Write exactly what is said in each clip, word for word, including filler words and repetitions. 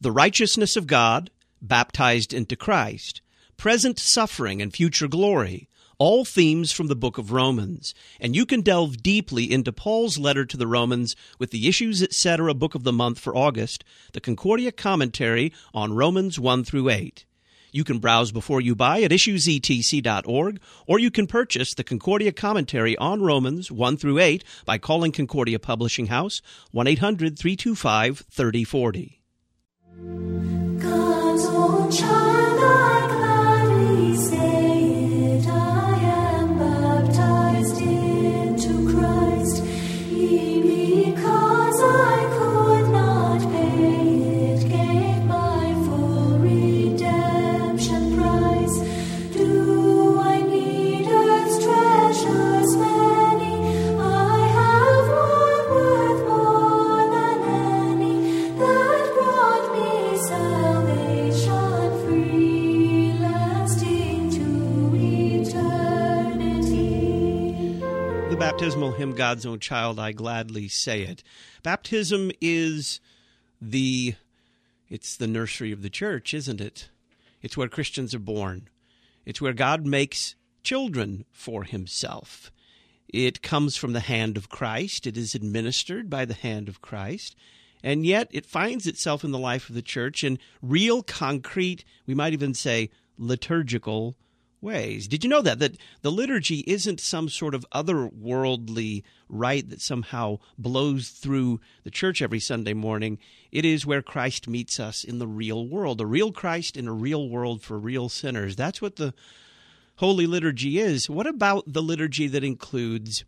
the righteousness of God, baptized into Christ, present suffering and future glory, all themes from the book of Romans. And you can delve deeply into Paul's letter to the Romans with the Issues, et cetera book of the month for August, the Concordia commentary on Romans one through eight. You can browse before you buy at issues e t c dot org, or you can purchase the Concordia commentary on Romans one through eight by calling Concordia Publishing House, one eight hundred three two five three oh four oh. God's own child, I gladly say it, I am baptized into Christ. He, because I could not pay it, gave my full redemption price. Do I need earth's treasures many? I have one worth more than any, that brought me salvation free, lasting to eternity. The baptismal hymn, God's Own Child, I Gladly Say It. Baptism is the, it's the nursery of the church, isn't it? It's where Christians are born. It's where God makes children for himself. It comes from the hand of Christ. It is administered by the hand of Christ. And yet it finds itself in the life of the church in real, concrete, we might even say liturgical ways. Did you know that? That the liturgy isn't some sort of otherworldly rite that somehow blows through the church every Sunday morning. It is where Christ meets us in the real world, a real Christ in a real world for real sinners. That's what the Holy Liturgy is. What about the liturgy that includes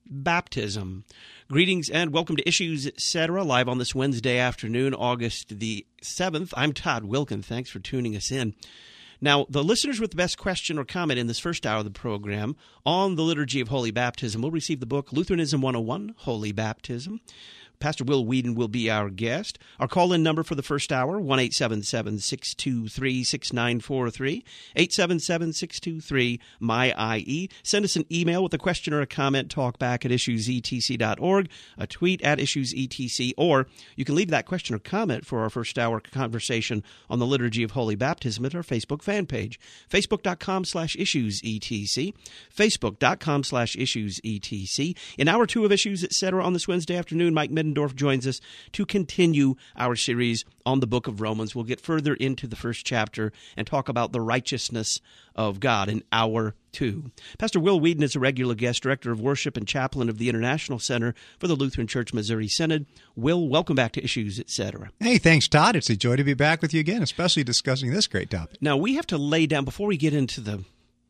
baptism? Greetings and welcome to Issues, et cetera, live on this Wednesday afternoon, August the seventh. I'm Todd Wilkin. Thanks for tuning us in. Now, the listeners with the best question or comment in this first hour of the program on the Liturgy of Holy Baptism will receive the book Lutheranism one oh one, Holy Baptism. Pastor Will Whedon will be our guest. Our call-in number for the first hour, one eight seven seven, six two three, six nine four three, eight seven seven, six two three, M Y I E. Send us an email with a question or a comment, talkback at issues e t c dot org, a tweet at issues e t c, or you can leave that question or comment for our first hour conversation on the Liturgy of Holy Baptism at our Facebook fan page, facebook.com slash issuesetc, facebook.com slash issuesetc. In hour two of Issues, et cetera, on this Wednesday afternoon, Mike Middendorf joins us to continue our series on the book of Romans. We'll get further into the first chapter and talk about the righteousness of God in hour two. Pastor Will Whedon is a regular guest, director of worship and chaplain of the International Center for the Lutheran Church Missouri Synod. Will, welcome back to Issues, et cetera. Hey, thanks, Todd. It's a joy to be back with you again, especially discussing this great topic. Now, we have to lay down, before we get into the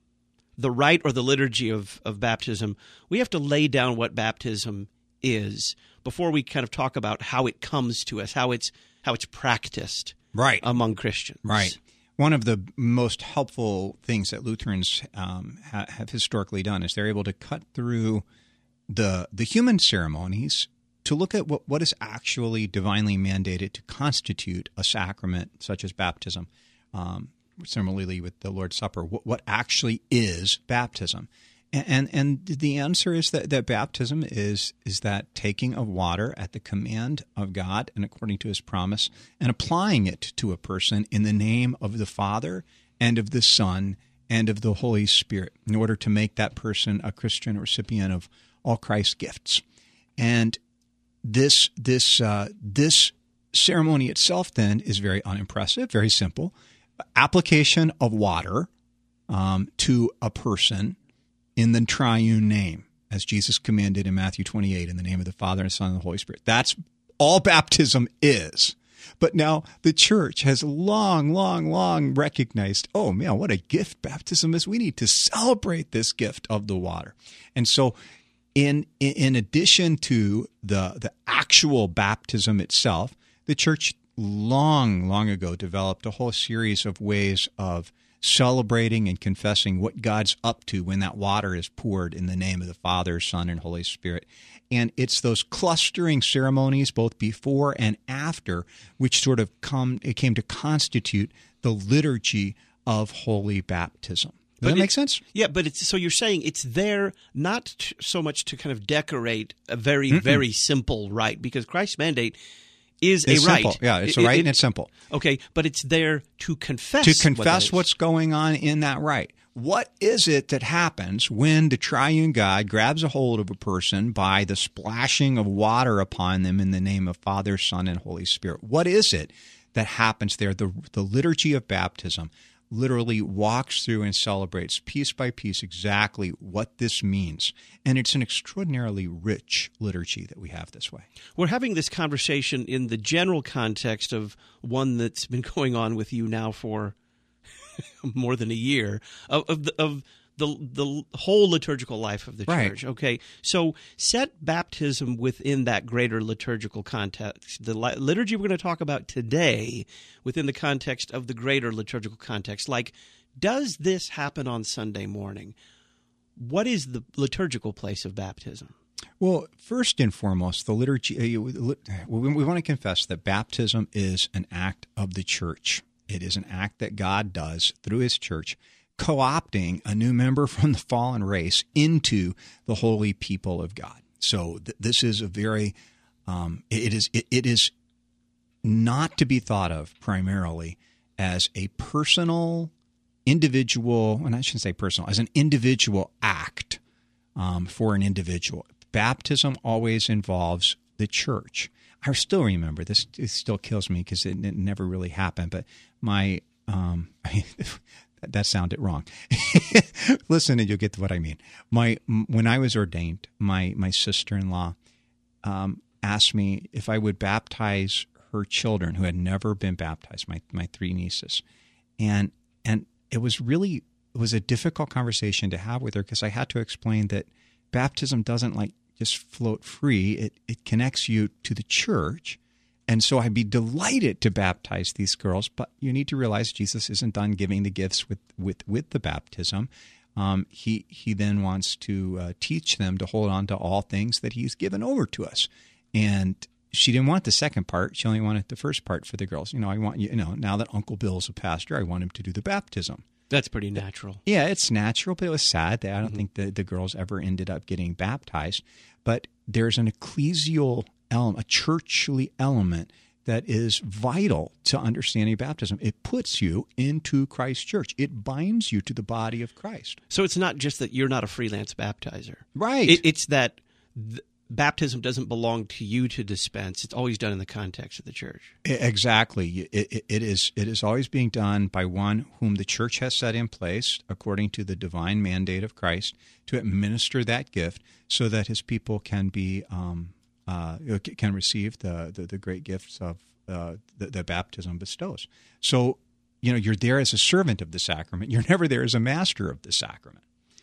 the rite or the liturgy of, of baptism, we have to lay down what baptism is before we kind of talk about how it comes to us, how it's how it's practiced right. among Christians. Right. One of the most helpful things that Lutherans um, ha- have historically done is they're able to cut through the the human ceremonies to look at what, what is actually divinely mandated to constitute a sacrament such as baptism. Um, similarly with the Lord's Supper, what, what actually is baptism? And and the answer is that, that baptism is is that taking of water at the command of God and according to his promise and applying it to a person in the name of the Father and of the Son and of the Holy Spirit in order to make that person a Christian recipient of all Christ's gifts. And this this uh, this ceremony itself then is very unimpressive, very simple. Application of water um, to a person in the triune name, as Jesus commanded in Matthew twenty-eight, in the name of the Father, and the Son, and the Holy Spirit. That's all baptism is. But now the church has long, long, long recognized, oh, man, what a gift baptism is. We need to celebrate this gift of the water. And so in in addition to the, the actual baptism itself, the church long, long ago developed a whole series of ways of celebrating and confessing what God's up to when that water is poured in the name of the Father, Son, and Holy Spirit. And it's those clustering ceremonies, both before and after, which sort of come it came to constitute the liturgy of holy baptism. Does but that it, make sense? Yeah, but it's so you're saying it's there not t- so much to kind of decorate a very, Mm-mm. very simple rite, because Christ's mandate is It's a rite. simple. Yeah, it's It- a rite it- and it's simple. Okay, but it's there to confess. To what that confess is. what's going on in that rite. What is it that happens when the triune God grabs a hold of a person by the splashing of water upon them in the name of Father, Son, and Holy Spirit? What is it that happens there? The, the liturgy of baptism literally walks through and celebrates piece by piece exactly what this means. And it's an extraordinarily rich liturgy that we have this way. We're having this conversation in the general context of one that's been going on with you now for more than a year, of, of, the, of the the whole liturgical life of the Right. church. Okay, so set baptism within that greater liturgical context. The li- liturgy we're going to talk about today within the context of the greater liturgical context. Like, does this happen on Sunday morning? What is the liturgical place of baptism? Well, first and foremost, the liturgy, uh, we, we want to confess that baptism is an act of the church. It is an act that God does through his church, co-opting a new member from the fallen race into the holy people of God. So th- this is a very, um, it is it, it is not to be thought of primarily as a personal, individual, and I shouldn't say personal, as an individual act um, for an individual. Baptism always involves the church. I still remember this. It still kills me because it, it never really happened. But my um, that, that sounded wrong. Listen, and you'll get to what I mean. My when I was ordained, my my sister-in-law um, asked me if I would baptize her children who had never been baptized. My my three nieces, and and it was really it was a difficult conversation to have with her because I had to explain that baptism doesn't like just float free. It it connects you to the church. And so I'd be delighted to baptize these girls, but you need to realize Jesus isn't done giving the gifts with, with, with the baptism. Um, he he then wants to uh, teach them to hold on to all things that he's given over to us. And she didn't want the second part. She only wanted the first part for the girls. You know, I want you, you know, now that Uncle Bill's a pastor, I want him to do the baptism. That's pretty natural. Yeah, it's natural, but it was sad that I don't mm-hmm. think the, the girls ever ended up getting baptized. But there's an ecclesial element, a churchly element that is vital to understanding baptism. It puts you into Christ's church. It binds you to the body of Christ. So it's not just that you're not a freelance baptizer. Right. It, it's that th- baptism doesn't belong to you to dispense. It's always done in the context of the church. Exactly. It, it, it is It is always being done by one whom the church has set in place, according to the divine mandate of Christ, to administer that gift so that his people can be um, uh, can receive the, the, the great gifts of uh, that the baptism bestows. So, you know, you're there as a servant of the sacrament. You're never there as a master of the sacrament.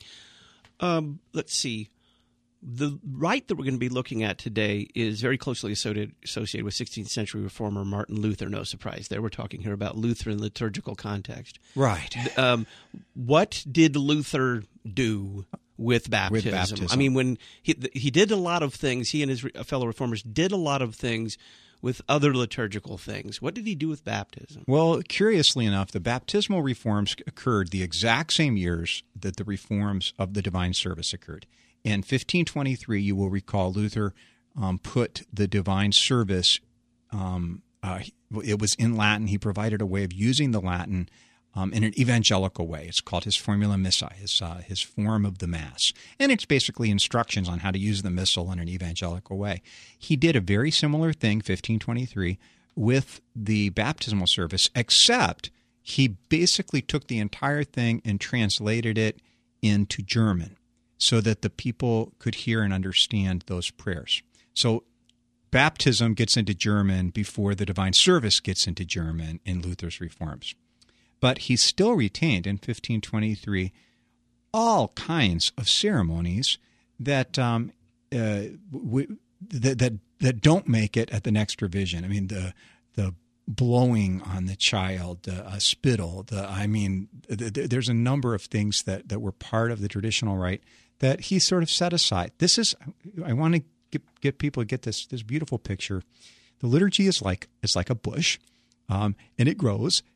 Um, let's see. The rite that we're going to be looking at today is very closely associated, associated with sixteenth century reformer Martin Luther. No surprise there. We're talking here about Lutheran liturgical context. Right. Um, what did Luther do with baptism? With baptism. I mean, when he he did a lot of things, he and his fellow reformers did a lot of things with other liturgical things. What did he do with baptism? Well, curiously enough, the baptismal reforms occurred the exact same years that the reforms of the divine service occurred. In fifteen twenty-three, you will recall Luther um, put the divine service, um, uh, it was in Latin. He provided a way of using the Latin um, in an evangelical way. It's called his Formula Missae, his, uh, his form of the Mass. And it's basically instructions on how to use the Missal in an evangelical way. He did a very similar thing, fifteen twenty-three, with the baptismal service, except he basically took the entire thing and translated it into German, so that the people could hear and understand those prayers. So baptism gets into German before the divine service gets into German in Luther's reforms. But he still retained in fifteen twenty-three all kinds of ceremonies that um, uh, w- that, that that don't make it at the next revision. I mean, the the blowing on the child, the uh, spittle. The I mean, th- th- there's a number of things that, that were part of the traditional rite that he sort of set aside. This is, I want to get, get people to get this this beautiful picture. The liturgy is like is like a bush, um, and it grows,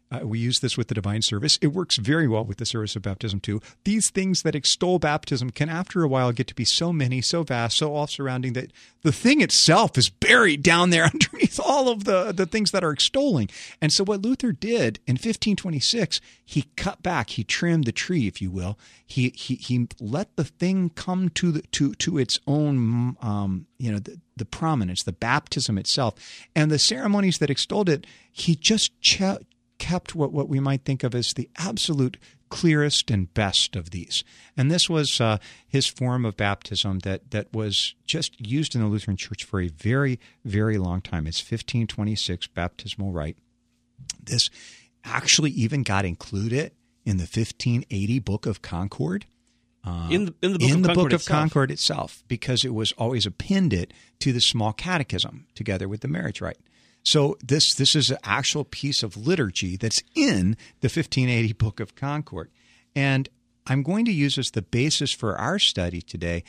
Uh, we use this with the divine service. It works very well with the service of baptism too. These things that extol baptism can after a while get to be so many, so vast, so all-surrounding that the thing itself is buried down there underneath all of the, the things that are extolling. And so what Luther did in fifteen twenty-six, he cut back, he trimmed the tree, if you will. He he he let the thing come to the, to to its own um, you know, the, the prominence, the baptism itself. And the ceremonies that extolled it, he just ch- kept what, what we might think of as the absolute clearest and best of these. And this was uh, his form of baptism that, that was just used in the Lutheran Church for a very, very long time. It's fifteen twenty-six baptismal rite. This actually even got included in the fifteen eighty Book of Concord. Uh, in the, in the Book, in of, the Concord Book of itself. Concord itself, because it was always appended to the small catechism together with the marriage rite. So this this is an actual piece of liturgy that's in the fifteen eighty Book of Concord. And I'm going to use as the basis for our study today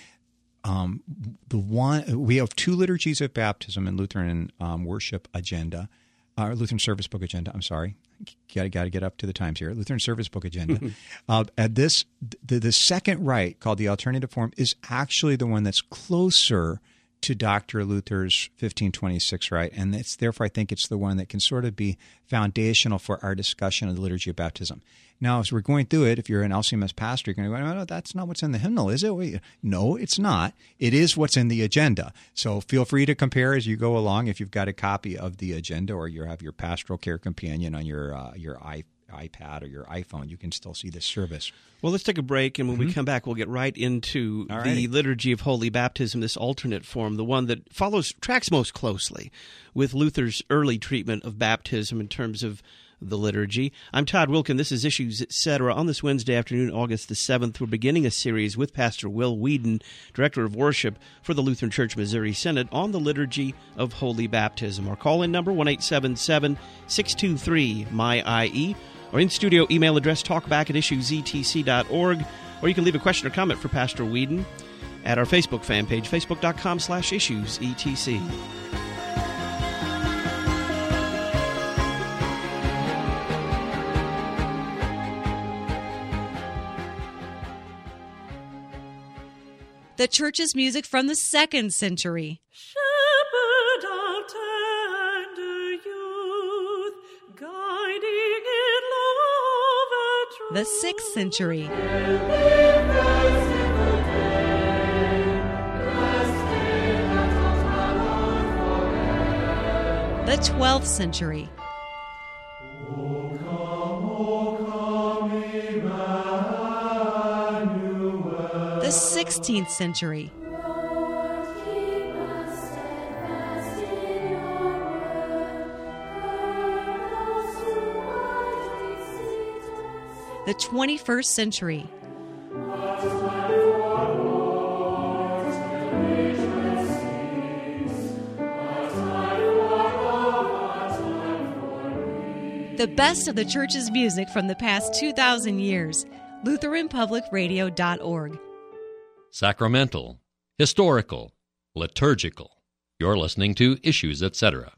um, the one we have two liturgies of baptism in Lutheran um, worship agenda, uh, Lutheran service book agenda. I'm sorry, got to got to get up to the times here. Lutheran service book agenda. uh, and this the, the second rite, called the alternative form, is actually the one that's closer to Doctor Luther's fifteen twenty-six rite, and it's therefore I think it's the one that can sort of be foundational for our discussion of the liturgy of baptism. Now, as we're going through it, if you're an L C M S pastor, you're going to go, no, no, that's not what's in the hymnal, is it? Wait, no, it's not. It is what's in the agenda. So feel free to compare as you go along. If you've got a copy of the agenda, or you have your pastoral care companion on your uh, your iPhone, iPad or your iPhone, you can still see this service. Well, let's take a break, and when mm-hmm. we come back, we'll get right into Alrighty. the Liturgy of Holy Baptism, this alternate form, the one that follows, tracks most closely with Luther's early treatment of baptism in terms of the liturgy. I'm Todd Wilkin. This is Issues, et cetera. On this Wednesday afternoon, August the seventh, we're beginning a series with Pastor Will Whedon, Director of Worship for the Lutheran Church Missouri Synod, on the Liturgy of Holy Baptism. Our call-in number, one eight seven seven, six two three, M Y I E. Or in-studio email address, talkback at issues e t c dot org. Or you can leave a question or comment for Pastor Whedon at our Facebook fan page, facebook.com slash issues etc. The church's music from the second century. Shepherd of tender youth, guiding in love and truth. The sixth century. The twelfth century. The sixteenth century. The twenty-first century. The best of the church's music from the past two thousand years. Lutheran Public Radio dot org. Sacramental, historical, liturgical. You're listening to Issues, et cetera.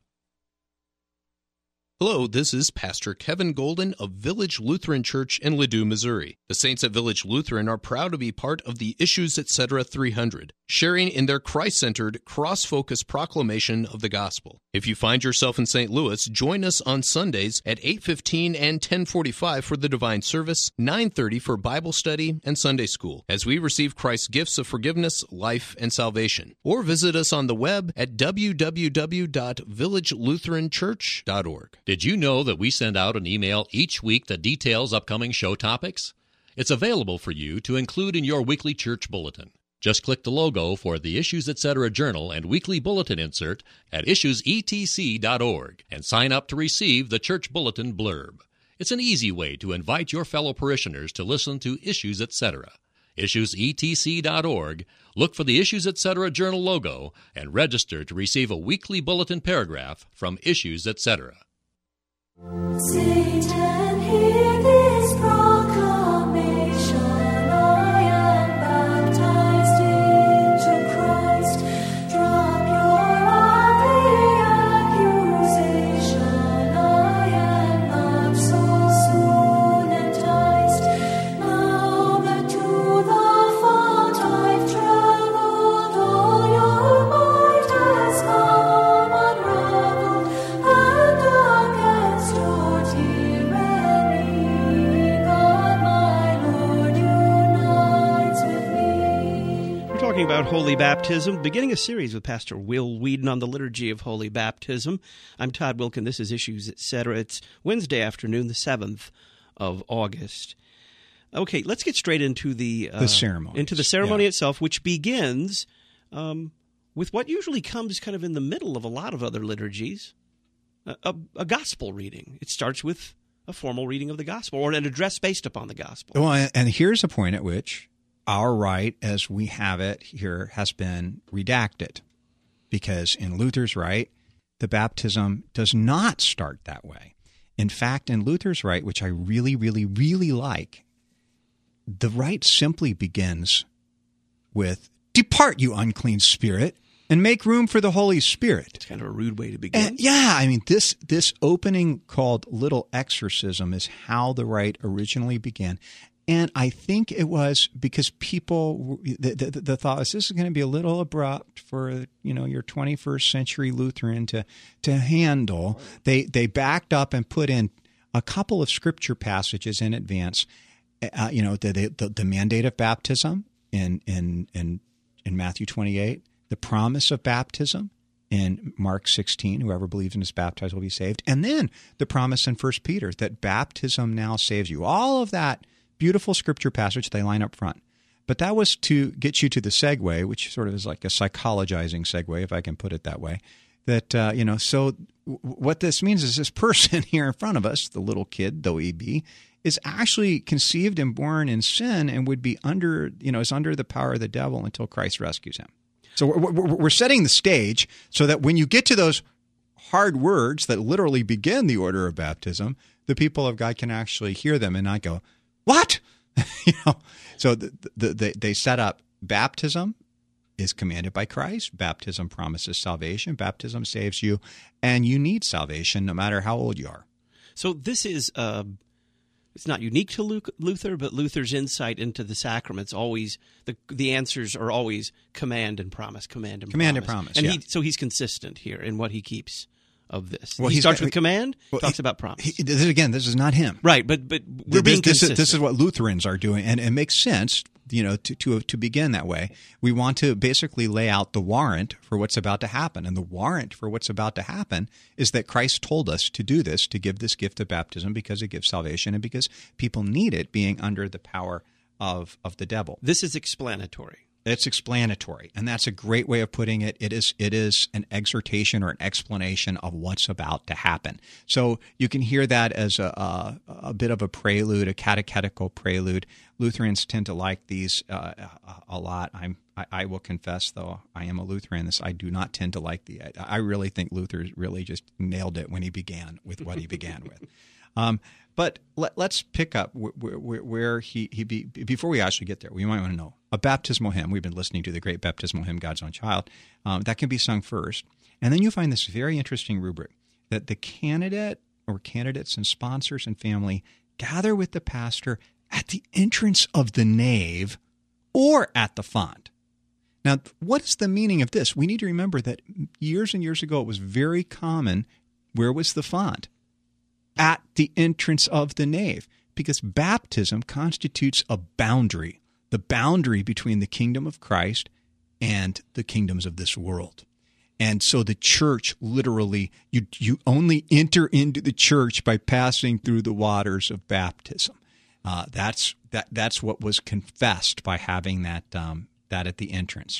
Hello, this is Pastor Kevin Golden of Village Lutheran Church in Ladue, Missouri. The Saints at Village Lutheran are proud to be part of the Issues, et cetera three hundred, sharing in their Christ-centered, cross-focused proclamation of the gospel. If you find yourself in Saint Louis, join us on Sundays at eight fifteen and ten forty-five for the Divine Service, nine thirty for Bible study and Sunday School, as we receive Christ's gifts of forgiveness, life, and salvation. Or visit us on the web at w w w dot village lutheran church dot org. Did you know that we send out an email each week that details upcoming show topics? It's available for you to include in your weekly church bulletin. Just click the logo for the Issues, et cetera journal and weekly bulletin insert at issues e t c dot org and sign up to receive the church bulletin blurb. It's an easy way to invite your fellow parishioners to listen to Issues, et cetera. issues e t c dot org, look for the Issues, et cetera journal logo, and register to receive a weekly bulletin paragraph from Issues, et cetera. Satan, hear this proclamation. I am baptized into Christ. Drop your ugly accusation. I am not so talking about holy baptism, beginning a series with Pastor Will Whedon on the liturgy of holy baptism. I'm Todd Wilkin. This is Issues, et cetera. It's Wednesday afternoon, the seventh of August. Okay, let's get straight into the uh, The ceremony. into the ceremony Yeah. itself, which begins um, with what usually comes kind of in the middle of a lot of other liturgies, a, a, a gospel reading. It starts with a formal reading of the gospel or an address based upon the gospel. Well, and here's a point at which our rite, as we have it here, has been redacted. Because in Luther's rite, the baptism does not start that way. In fact, in Luther's rite, which I really, really, really like, the rite simply begins with, "Depart, you unclean spirit, and make room for the Holy Spirit." It's kind of a rude way to begin. And yeah, I mean, this this opening called Little Exorcism is how the rite originally began. And I think it was because people, the, the, the thought was, this is going to be a little abrupt for, you know, your twenty-first century Lutheran to to handle. They they backed up and put in a couple of scripture passages in advance. Uh, you know, the, the the mandate of baptism in in in in Matthew twenty-eight, the promise of baptism in Mark sixteen, whoever believes and is baptized will be saved, and then the promise in First Peter that baptism now saves you. All of that beautiful scripture passage, they line up front. But that was to get you to the segue, which sort of is like a psychologizing segue, if I can put it that way. That, uh, you know, so w- what this means is this person here in front of us, the little kid, though he be, is actually conceived and born in sin and would be under, you know, is under the power of the devil until Christ rescues him. So we're, we're, we're setting the stage so that when you get to those hard words that literally begin the order of baptism, the people of God can actually hear them and not go, "What?" you know. So the, the, the, they set up baptism is commanded by Christ. Baptism promises salvation. Baptism saves you, and you need salvation no matter how old you are. So this is, uh, it's not unique to Lu- Luther, but Luther's insight into the sacraments always, the the answers are always command and promise, command and Command and promise. promise, And yeah. he, so he's consistent here in what he keeps of this. Well, he he's starts got- with command, Well, talks he- about promise. He, this, again, this is not him. right, but but we're This- being this, consistent. is, this is what Lutherans are doing, and it makes sense, you know, to, to to begin that way. We want to basically lay out the warrant for what's about to happen, and the warrant for what's about to happen is that Christ told us to do this, to give this gift of baptism because it gives salvation and because people need it, being under the power of of the devil. This is explanatory. It's explanatory, and that's a great way of putting it. It is it is an exhortation or an explanation of what's about to happen. So you can hear that as a, a, a bit of a prelude, a catechetical prelude. Lutherans tend to like these uh, a, a lot. I'm I, I will confess, though, I am a Lutheran. This I do not tend to like the. I, I really think Luther really just nailed it when he began with what he began with. Um, but let, let's pick up where, where, where he, he be, before we actually get there, we might want to know a baptismal hymn. We've been listening to the great baptismal hymn, God's Own Child. Um, that can be sung first. And then you find this very interesting rubric that the candidate or candidates and sponsors and family gather with the pastor at the entrance of the nave or at the font. Now, what is the meaning of this? We need to remember that years and years ago, it was very common. Where was the font? At the entrance of the nave, because baptism constitutes a boundary, the boundary between the kingdom of Christ and the kingdoms of this world. And so the church literally, you you only enter into the church by passing through the waters of baptism. Uh, that's that that's what was confessed by having that um, that at the entrance.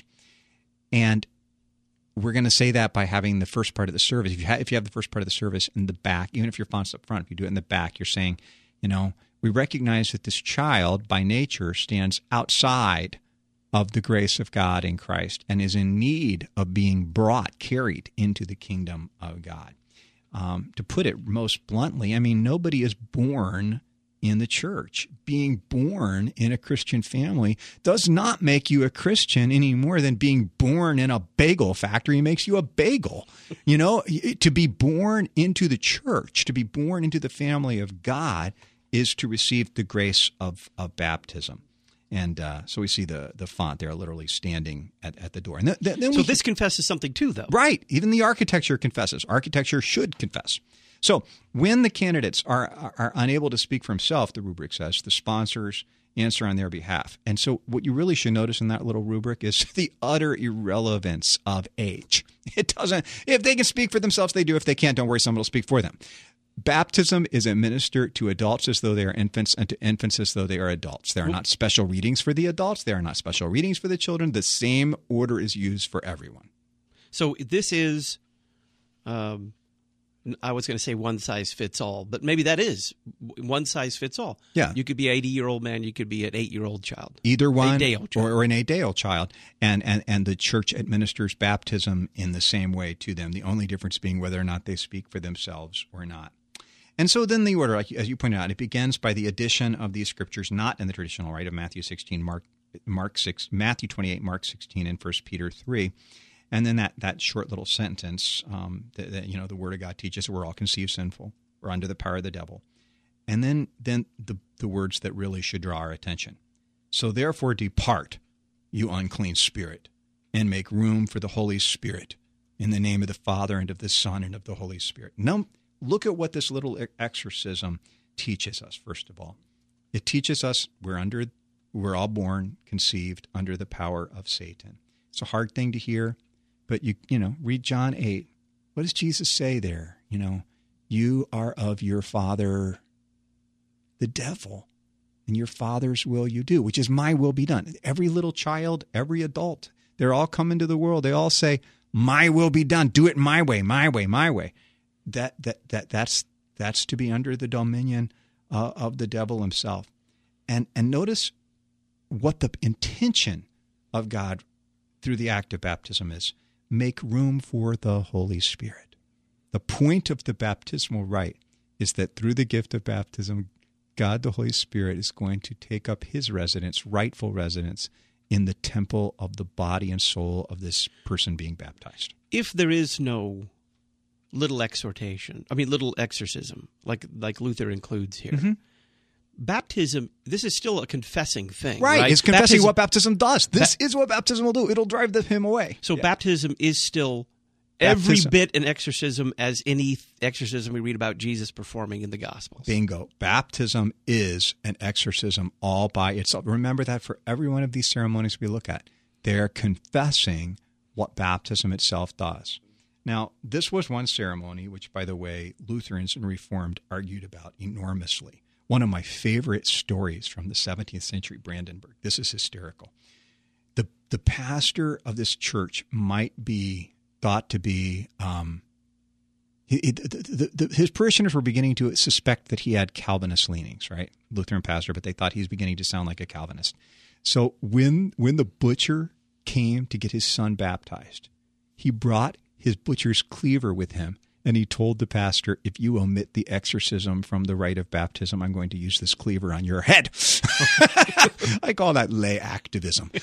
And we're going to say that by having the first part of the service. If you, ha- if you have the first part of the service in the back, even if your font's up front, if you do it in the back, you're saying, you know, we recognize that this child by nature stands outside of the grace of God in Christ and is in need of being brought, carried into the kingdom of God. Um, to put it most bluntly, I mean, nobody is born in the church. Being born in a Christian family does not make you a Christian any more than being born in a bagel factory makes you a bagel. You know, to be born into the church, to be born into the family of God is to receive the grace of, of baptism. And uh, so we see the the font there literally standing at, at the door. And th- th- then So we, this confesses something too, though. right. Even the architecture confesses. Architecture should confess. So when the candidates are, are are unable to speak for himself, the rubric says, the sponsors answer on their behalf. And so what you really should notice in that little rubric is the utter irrelevance of age. It doesn't, if they can speak for themselves, they do. If they can't, don't worry, someone will speak for them. Baptism is administered to adults as though they are infants and to infants as though they are adults. There are not special readings for the adults. There are not special readings for the children. The same order is used for everyone. So this is, um, I was going to say one size fits all, but maybe that is one size fits all. Yeah. You could be an eighty-year-old man. You could be an eight-year-old child. Either one, Eight-day-old child. or, or an eight-day-old child. And, and, and the church administers baptism in the same way to them, the only difference being whether or not they speak for themselves or not. And so then the order, like as you pointed out, it begins by the addition of these scriptures not in the traditional rite of Matthew sixteen, Mark, Mark six, Matthew twenty-eight, Mark sixteen, and First Peter three. And then that, that short little sentence um, that, that, you know, the Word of God teaches we're all conceived sinful. We're under the power of the devil. And then then the, the words that really should draw our attention. So therefore depart, you unclean spirit, and make room for the Holy Spirit in the name of the Father and of the Son and of the Holy Spirit. Now, look at what this little exorcism teaches us, first of all. It teaches us we're under, we're all born, conceived under the power of Satan. It's a hard thing to hear. But, you you know, read John eight. What does Jesus say there? You know, you are of your father, the devil, and your father's will you do, which is my will be done. Every little child, every adult, they're all come into the world. They all say, my will be done. Do it my way, my way, my way. That that that that's that's to be under the dominion uh, of the devil himself. And and notice what the intention of God through the act of baptism is. Make room for the Holy Spirit. The point of the baptismal rite is that through the gift of baptism, God the Holy Spirit is going to take up his residence, rightful residence, in the temple of the body and soul of this person being baptized. If there is no little exhortation, I mean little exorcism, like like Luther includes here, Mm-hmm. baptism, this is still a confessing thing. Right. Right. It's confessing Baptism- what baptism does. This is what baptism will do. It'll drive the, him away. So Yeah. baptism is still every Baptism. bit an exorcism as any exorcism we read about Jesus performing in the Gospels. Bingo. Baptism is an exorcism all by itself. Remember that for every one of these ceremonies we look at, they're confessing what baptism itself does. Now, this was one ceremony which, by the way, Lutherans and Reformed argued about enormously. One of my favorite stories from the seventeenth century Brandenburg. This is hysterical. The the pastor of this church might be thought to be, um, he, the, the, the, his parishioners were beginning to suspect that he had Calvinist leanings, right? Lutheran pastor, but they thought he was beginning to sound like a Calvinist. So when when the butcher came to get his son baptized, he brought his butcher's cleaver with him. And he told the pastor, if you omit the exorcism from the rite of baptism, I'm going to use this cleaver on your head. I call that lay activism.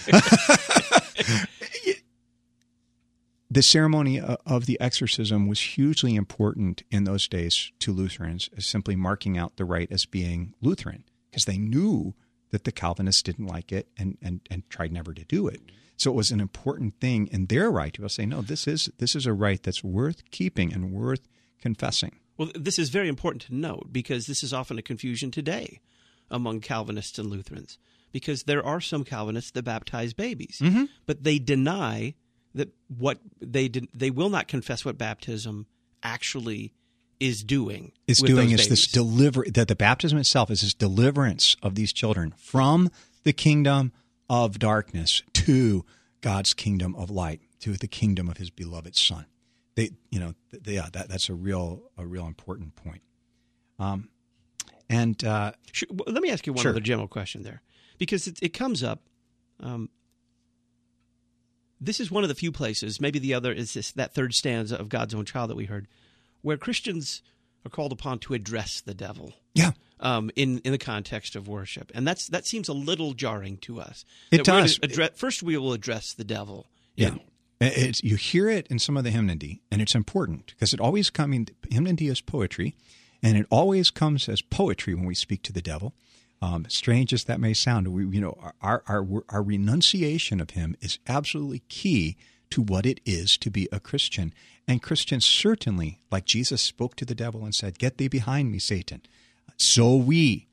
The ceremony of the exorcism was hugely important in those days to Lutherans, as simply marking out the rite as being Lutheran, because they knew that the Calvinists didn't like it and, and, and tried never to do it. So it was an important thing in their rite to say, no, this is this is a rite that's worth keeping and worth confessing. Well, this is very important to note because this is often a confusion today among Calvinists and Lutherans, because there are some Calvinists that baptize babies, Mm-hmm. but they deny that what they did, they will not confess what baptism actually is doing. Is with doing those is this babies. deliver that the baptism itself is this deliverance of these children from the kingdom of darkness to God's kingdom of light, to the kingdom of his beloved Son. They, you know, they, yeah, that, that's a real, a real important point. Um, and uh, Sure, well, let me ask you one Sure. other general question there, because it, it comes up. Um, this is one of the few places, maybe the other is this, that third stanza of God's Own Child that we heard, where Christians are called upon to address the devil. yeah, Um, in, in the context of worship. And that's that seems a little jarring to us. It That we're does. gonna address, first, we will address the devil. yeah. in- It's, you hear it in some of the hymnody, and it's important because it always comes. I mean, hymnody is poetry, and it always comes as poetry when we speak to the devil. Um, strange as that may sound, we, you know, our, our our renunciation of him is absolutely key to what it is to be a Christian. And Christians certainly, like Jesus spoke to the devil and said, "Get thee behind me, Satan." So we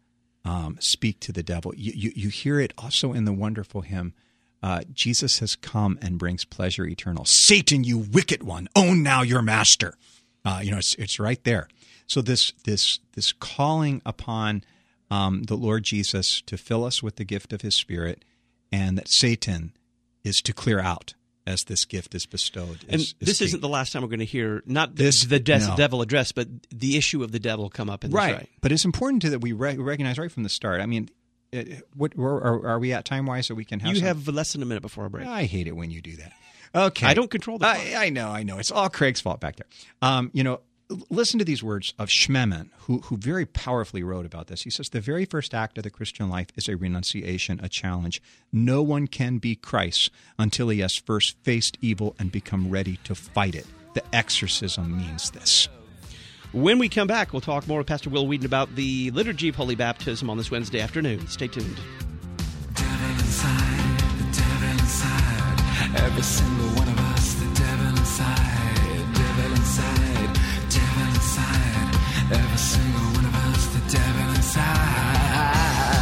um, speak to the devil. You, you, you hear it also in the wonderful hymn, uh, Jesus has come and brings pleasure eternal. Satan, you wicked one, own now your master. Uh, you know, it's it's right there. So this this this calling upon um, the Lord Jesus to fill us with the gift of his Spirit, and that Satan is to clear out as this gift is bestowed. Is, and is this key. isn't the last time we're going to hear not This- this, the de- no. devil address, but the issue of the devil come up in this right. right. But it's important to that we re- recognize right from the start. I mean, it, what where, are, are we at time wise so we can have? You some- have less than a minute before our break. I hate it when you do that. Okay, I don't control the clock. I, I know, I know. It's all Craig's fault back there. Um, you know, l- listen to these words of Schmemann, who who very powerfully wrote about this. He says, the very first act of the Christian life is a renunciation, a challenge. No one can be Christ until he has first faced evil and become ready to fight it. The exorcism means this. When we come back, we'll talk more with Pastor Will Wheaton about the Liturgy of Holy Baptism on this Wednesday afternoon. Stay tuned. Devil inside, the devil inside, every single one of us, the devil inside, devil inside, devil inside, every single one of us, the devil inside.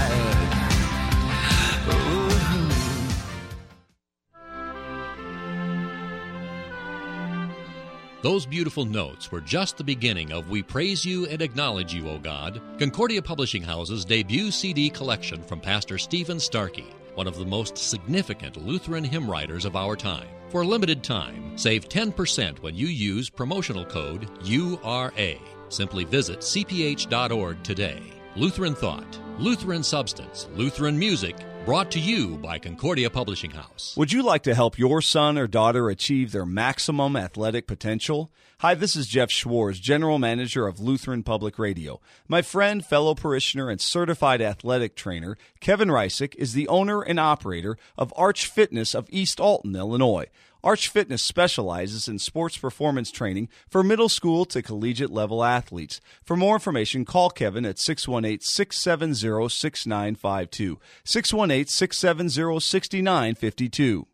Ooh. Those beautiful notes were just the beginning of We Praise You and Acknowledge You, O God, Concordia Publishing House's debut C D collection from Pastor Stephen Starkey, one of the most significant Lutheran hymn writers of our time. For a limited time, save ten percent when you use promotional code U R A. Simply visit c p h dot org today. Lutheran Thought, Lutheran Substance, Lutheran Music, brought to you by Concordia Publishing House. Would you like to help your son or daughter achieve their maximum athletic potential? Hi, this is Jeff Schwartz, General Manager of Lutheran Public Radio. My friend, fellow parishioner, and certified athletic trainer, Kevin Reisick, is the owner and operator of Arch Fitness of East Alton, Illinois. Arch Fitness specializes in sports performance training for middle school to collegiate level athletes. For more information, call Kevin at six one eight, six seven zero, six nine five two, six one eight, six seven zero, six nine five two.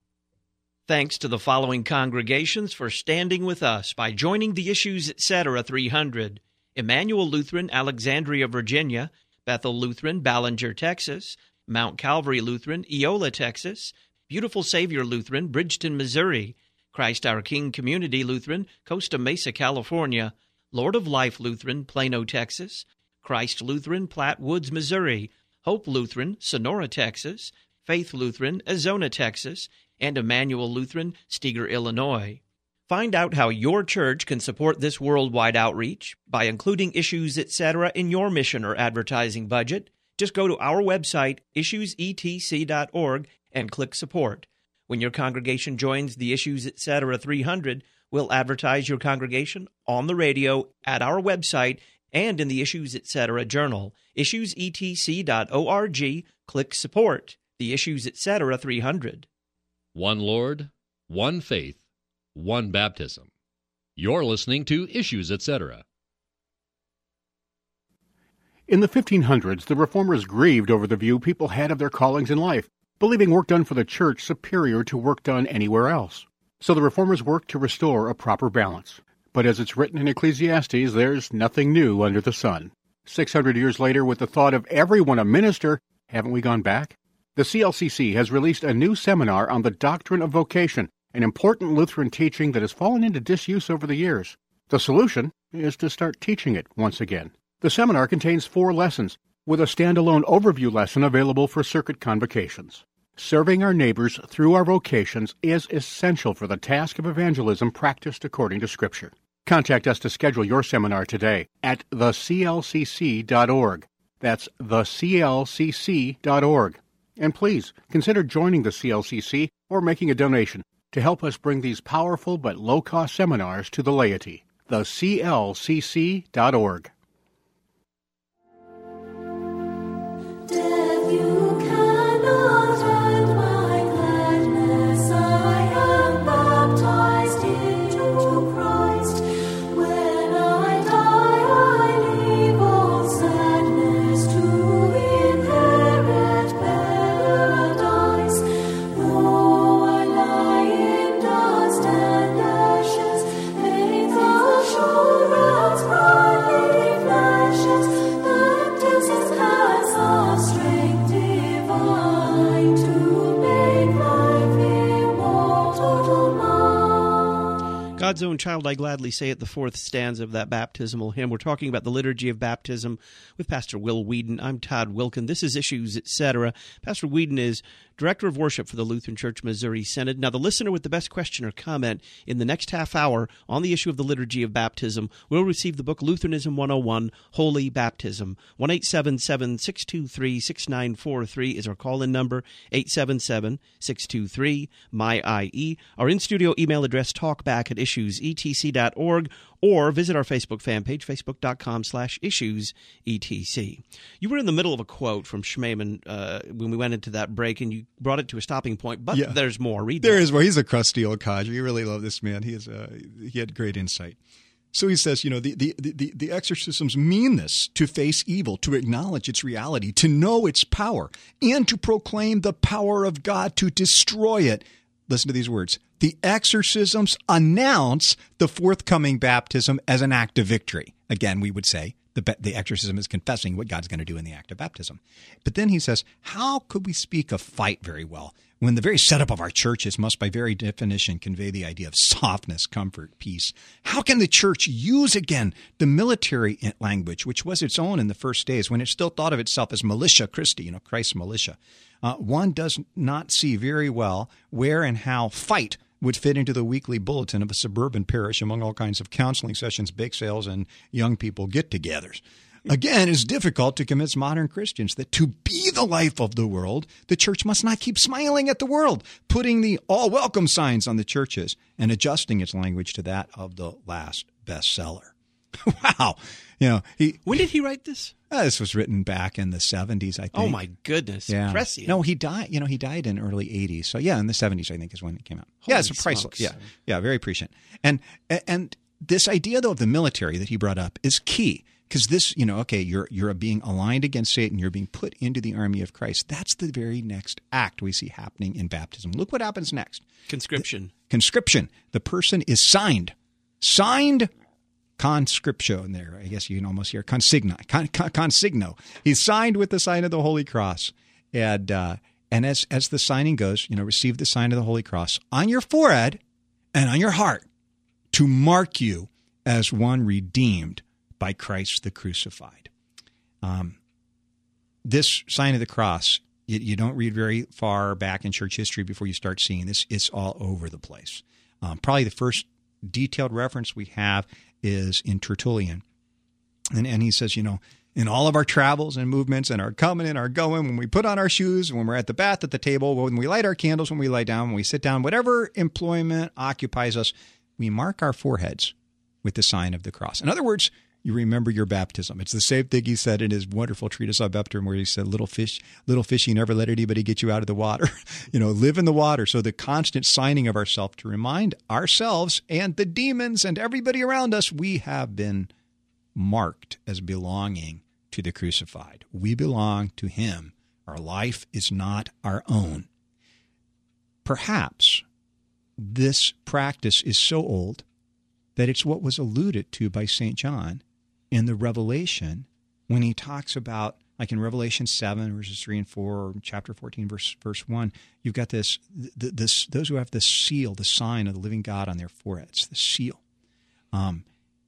Thanks to the following congregations for standing with us by joining the Issues Etc. three hundred. Emmanuel Lutheran, Alexandria, Virginia; Bethel Lutheran, Ballinger, Texas; Mount Calvary Lutheran, Eola, Texas; Beautiful Savior Lutheran, Bridgeton, Missouri; Christ Our King Community Lutheran, Costa Mesa, California; Lord of Life Lutheran, Plano, Texas; Christ Lutheran, Platte Woods, Missouri; Hope Lutheran, Sonora, Texas; Faith Lutheran, Azona, Texas; and Emmanuel Lutheran, Steger, Illinois. Find out how your church can support this worldwide outreach by including Issues Etc. in your mission or advertising budget. Just go to our website, issues e t c dot org, and click Support. When your congregation joins the Issues Etc. three hundred, we'll advertise your congregation on the radio, at our website, and in the Issues Etc. journal. issues e t c dot org, click Support. The Issues Etc. three hundred. One Lord, one faith, one baptism. You're listening to Issues Etc. In the fifteen hundreds, the Reformers grieved over the view people had of their callings in life, believing work done for the church superior to work done anywhere else. So the Reformers worked to restore a proper balance. But as it's written in Ecclesiastes, there's nothing new under the sun. Six hundred years later, with the thought of everyone a minister, haven't we gone back? The C L C C has released a new seminar on the doctrine of vocation, an important Lutheran teaching that has fallen into disuse over the years. The solution is to start teaching it once again. The seminar contains four lessons, with a standalone overview lesson available for circuit convocations. Serving our neighbors through our vocations is essential for the task of evangelism practiced according to Scripture. Contact us to schedule your seminar today at the c l c c dot org. That's the c l c c dot org. And please, consider joining the C L C C or making a donation to help us bring these powerful but low-cost seminars to the laity. the c l c c dot org. Death, you cannot end my gladness. I am baptized into Christ. When I die, I leave all sadness to inherit paradise. Though I lie in dust and ashes, faithful assurance brightly God's Own Child, I Gladly Say It, the fourth stanza of that baptismal hymn. We're talking about the liturgy of baptism with Pastor Will Whedon. I'm Todd Wilkin. This is Issues, et cetera. Pastor Whedon is Director of Worship for the Lutheran Church Missouri Synod. Now, the listener with the best question or comment in the next half hour on the issue of the liturgy of baptism will receive the book Lutheranism one oh one, Holy Baptism. one eight seven seven, six two three, six nine four three is our call-in number, eight seven seven, six two three, M Y I E. Our in-studio email address, talkback at issues e t c dot org, or visit our Facebook fan page, facebook.com slash issues etc. You were in the middle of a quote from Schmemann uh, when we went into that break, and you brought it to a stopping point, but yeah. there's more. Read There more. is more. He's a crusty old codger. You really love this man. He is. Uh, he had great insight. So he says, you know, the, the, the, the exorcisms mean this, to face evil, to acknowledge its reality, to know its power, and to proclaim the power of God to destroy it. Listen to these words. The exorcisms announce the forthcoming baptism as an act of victory. Again, we would say the, the exorcism is confessing what God's going to do in the act of baptism. But then he says, how could we speak of fight very well when the very setup of our churches must by very definition convey the idea of softness, comfort, peace? How can the church use again the military language, which was its own in the first days, when it still thought of itself as militia Christi, you know, Christ's militia? Uh, one does not see very well where and how fight would fit into the weekly bulletin of a suburban parish among all kinds of counseling sessions, bake sales, and young people get-togethers. Again, it's difficult to convince modern Christians that to be the life of the world, the church must not keep smiling at the world, putting the all-welcome signs on the churches and adjusting its language to that of the last bestseller. Wow. You know, he, when did he write this? Uh, this was written back in the seventies, I think. Oh, my goodness. Yeah. Prescient. No, he died, you know, he died in early eighties. So, yeah, in the seventies, I think, is when it came out. Holy yeah, it's priceless. smokes. Yeah, yeah, very prescient. And, and this idea, though, of the military that he brought up is key. Because this, you know, okay, you're you're being aligned against Satan. You're being put into the army of Christ. That's the very next act we see happening in baptism. Look what happens next. Conscription. The, conscription. The person is signed. Signed conscriptio in there. I guess you can almost hear consigna. Con, con, consigno. He's signed with the sign of the Holy Cross. And uh, and as, as the signing goes, you know, receive the sign of the Holy Cross on your forehead and on your heart to mark you as one redeemed by Christ the crucified. Um, this sign of the cross, you, you don't read very far back in church history before you start seeing this. It's all over the place. Um, probably the first detailed reference we have is in Tertullian. And, and he says, you know, in all of our travels and movements and our coming and our going, when we put on our shoes, when we're at the bath at the table, when we light our candles, when we lie down, when we sit down, whatever employment occupies us, we mark our foreheads with the sign of the cross. In other words, you remember your baptism. It's the same thing he said in his wonderful treatise on baptism, where he said, little fish, little fishy, never let anybody get you out of the water. You know, live in the water. So the constant signing of ourselves to remind ourselves and the demons and everybody around us, we have been marked as belonging to the crucified. We belong to him. Our life is not our own. Perhaps this practice is so old that it's what was alluded to by Saint John in the Revelation when he talks about, like in Revelation seven, verses three and four, or chapter fourteen, verse verse one, you've got this, this those who have the seal, the sign of the living God on their foreheads, the seal. Um,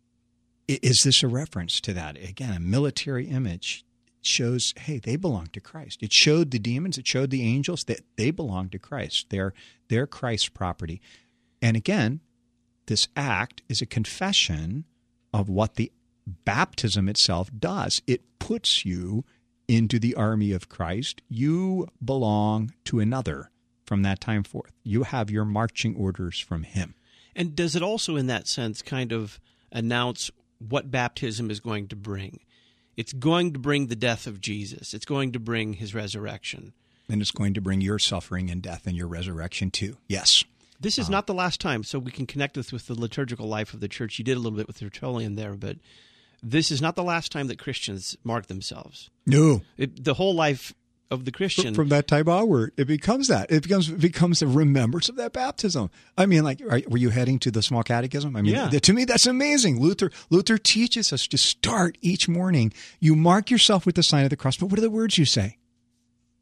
is this a reference to that? Again, a military image shows, hey, they belong to Christ. It showed the demons, it showed the angels that they belong to Christ. They're, they're Christ's property. And again, this act is a confession of what the baptism itself does. It puts you into the army of Christ. You belong to another from that time forth. You have your marching orders from him. And does it also, in that sense, kind of announce what baptism is going to bring? It's going to bring the death of Jesus. It's going to bring his resurrection. And it's going to bring your suffering and death and your resurrection too. Yes. This is uh, not the last time, so we can connect this with the liturgical life of the church. You did a little bit with Tertullian there, but this is not the last time that Christians mark themselves. No. It, the whole life of the Christian. From that time onward, it becomes that. It becomes it becomes a remembrance of that baptism. I mean, like, are, were you heading to the small catechism? I mean, yeah. To me, that's amazing. Luther Luther teaches us to start each morning. You mark yourself with the sign of the cross, but what are the words you say?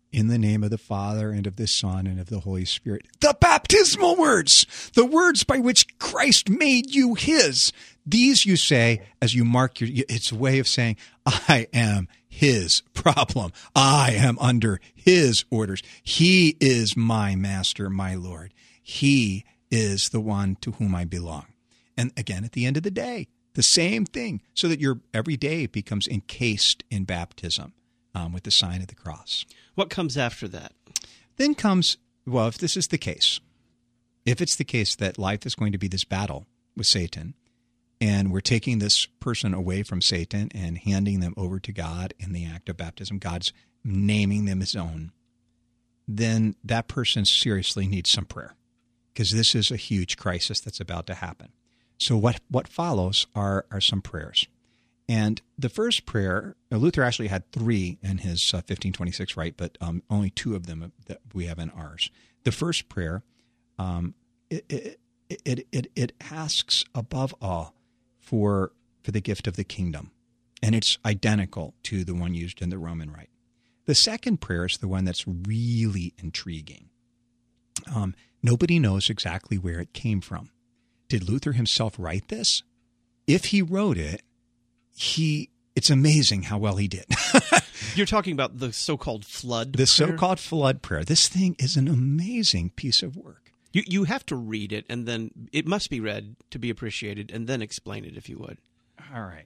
In the name of the Father, and of the Son, and of the Holy Spirit. The baptismal words, the words by which Christ made you his. These you say as you mark your, it's a way of saying, I am his problem. I am under his orders. He is my master, my Lord. He is the one to whom I belong. And again, at the end of the day, the same thing, so that your every day becomes encased in baptism um, with the sign of the cross. What comes after that? Then comes, well, if this is the case, if it's the case that life is going to be this battle with Satan, and we're taking this person away from Satan and handing them over to God in the act of baptism, God's naming them his own, then that person seriously needs some prayer, because this is a huge crisis that's about to happen. So what, what follows are, are some prayers. And the first prayer, Luther actually had three in his uh, fifteen twenty-six rite, but um, only two of them that we have in ours. The first prayer, um, it, it, it, it, it asks above all for, for the gift of the kingdom, and it's identical to the one used in the Roman rite. The second prayer is the one that's really intriguing. Um, nobody knows exactly where it came from. Did Luther himself write this? If he wrote it, He, it's amazing how well he did. You're talking about the so-called flood The prayer? so-called flood prayer. This thing is an amazing piece of work. You you have to read it, and then it must be read to be appreciated, and then explain it if you would. All right.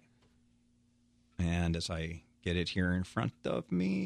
And as I get it here in front of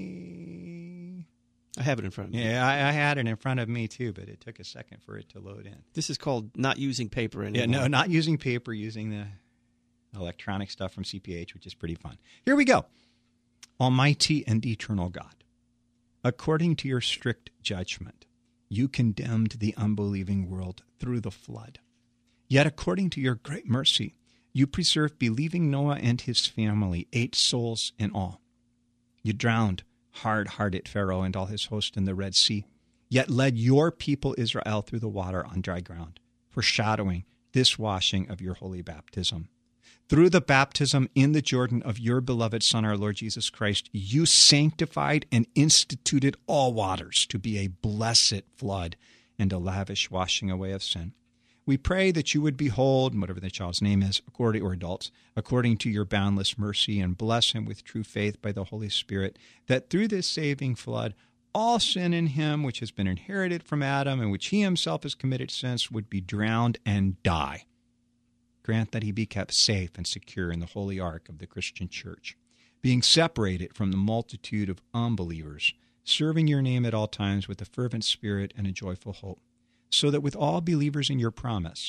me. I have it in front of me. Yeah, I, I had it in front of me too, but it took a second for it to load in. This is called not using paper anymore. Yeah, no, not using paper, using the electronic stuff from C P H, which is pretty fun. Here we go. Almighty and eternal God, according to your strict judgment, you condemned the unbelieving world through the flood. Yet according to your great mercy, you preserved believing Noah and his family, eight souls in all. You drowned hard-hearted Pharaoh and all his host in the Red Sea, yet led your people Israel through the water on dry ground, foreshadowing this washing of your holy baptism. Through the baptism in the Jordan of your beloved Son, our Lord Jesus Christ, you sanctified and instituted all waters to be a blessed flood and a lavish washing away of sin. We pray that you would behold, whatever the child's name is, according or adults, according to your boundless mercy, and bless him with true faith by the Holy Spirit, that through this saving flood, all sin in him, which has been inherited from Adam and which he himself has committed since, would be drowned and die. Grant that he be kept safe and secure in the holy ark of the Christian church, being separated from the multitude of unbelievers, serving your name at all times with a fervent spirit and a joyful hope, so that with all believers in your promise,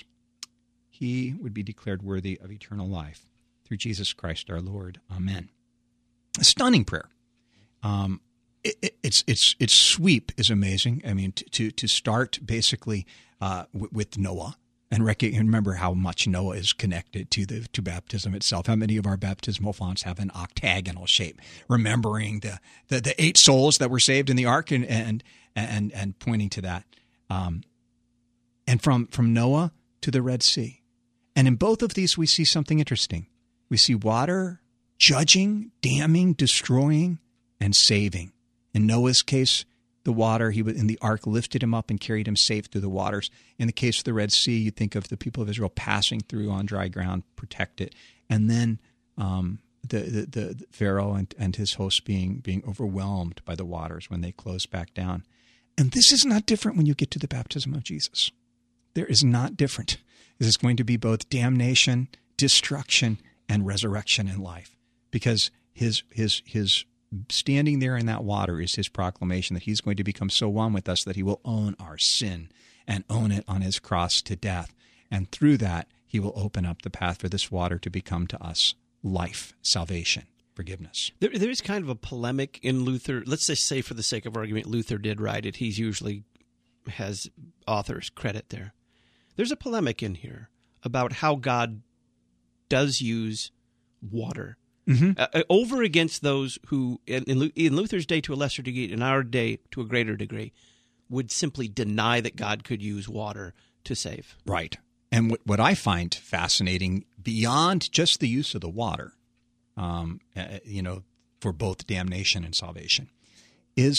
he would be declared worthy of eternal life. Through Jesus Christ our Lord. Amen. A stunning prayer. Um, it, it, its its its sweep is amazing. I mean, to to, to start basically uh, w- with Noah. And remember how much Noah is connected to the to baptism itself. How many of our baptismal fonts have an octagonal shape, remembering the, the, the eight souls that were saved in the ark and and and, and pointing to that. Um, and from, from Noah to the Red Sea. And in both of these, we see something interesting. We see water judging, damning, destroying, and saving. In Noah's case, the water, he in the ark lifted him up and carried him safe through the waters. In the case of the Red Sea, you think of the people of Israel passing through on dry ground, protected, and then um, the, the, the Pharaoh and, and his hosts being being overwhelmed by the waters when they closed back down. And this is not different when you get to the baptism of Jesus. There is not different. This is going to be both damnation, destruction, and resurrection in life, because his his his. standing there in that water is his proclamation that he's going to become so one with us that he will own our sin and own it on his cross to death. And through that, he will open up the path for this water to become to us life, salvation, forgiveness. There, there is kind of a polemic in Luther. Let's just say, for the sake of argument, Luther did write it. He's usually has authors credit there. There's a polemic in here about how God does use water. Mm-hmm. Uh, over against those who, in, in Luther's day to a lesser degree, in our day to a greater degree, would simply deny that God could use water to save. Right. And what, what I find fascinating, beyond just the use of the water, um, uh, you know, for both damnation and salvation, is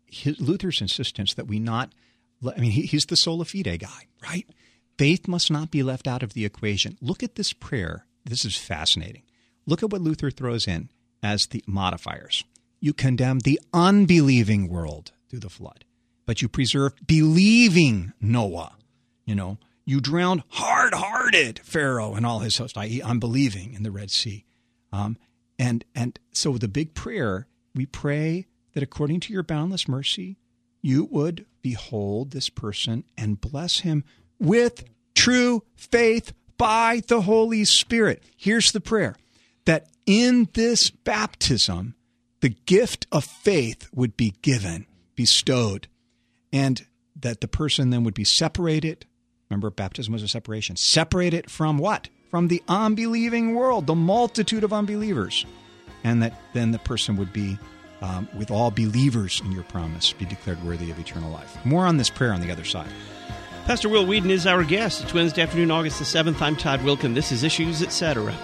his, Luther's insistence that we not, I mean, he, he's the sola fide guy, right? Faith must not be left out of the equation. Look at this prayer. This is fascinating. Look at what Luther throws in as the modifiers. You condemn the unbelieving world through the flood, but you preserve believing Noah. You know, you drowned hard-hearted Pharaoh and all his host, that is unbelieving, in the Red Sea. Um, and and so the big prayer, we pray that according to your boundless mercy, you would behold this person and bless him with true faith by the Holy Spirit. Here's the prayer, that in this baptism, the gift of faith would be given, bestowed, and that the person then would be separated. Remember, baptism was a separation. Separated from what? From the unbelieving world, the multitude of unbelievers. And that then the person would be, um, with all believers in your promise, be declared worthy of eternal life. More on this prayer on the other side. Pastor Will Whedon is our guest. It's Wednesday afternoon, August the seventh. I'm Todd Wilkin. This is Issues, et cetera.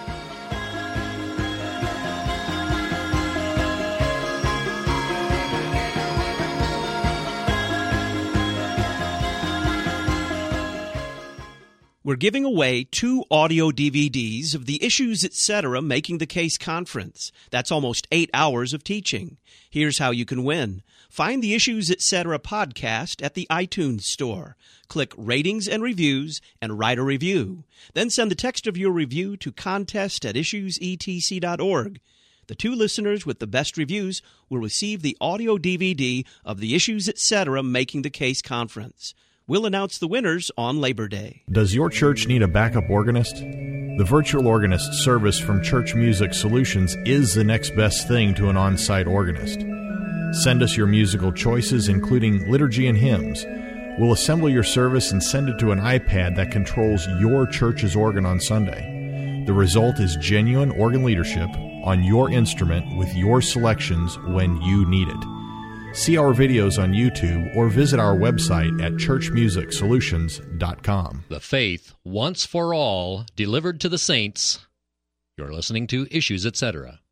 We're giving away two audio D V Ds of the Issues, et cetera. Making the Case Conference. That's almost eight hours of teaching. Here's how you can win. Find the Issues, et cetera. podcast at the iTunes Store. Click Ratings and Reviews and write a review. Then send the text of your review to contest at issues e t c dot org. The two listeners with the best reviews will receive the audio D V D of the Issues, et cetera. Making the Case Conference. We'll announce the winners on Labor Day. Does your church need a backup organist? The virtual organist service from Church Music Solutions is the next best thing to an on-site organist. Send us your musical choices, including liturgy and hymns. We'll assemble your service and send it to an iPad that controls your church's organ on Sunday. The result is genuine organ leadership on your instrument with your selections when you need it. See our videos on YouTube or visit our website at church music solutions dot com. The faith, once for all, delivered to the saints. You're listening to Issues, et cetera.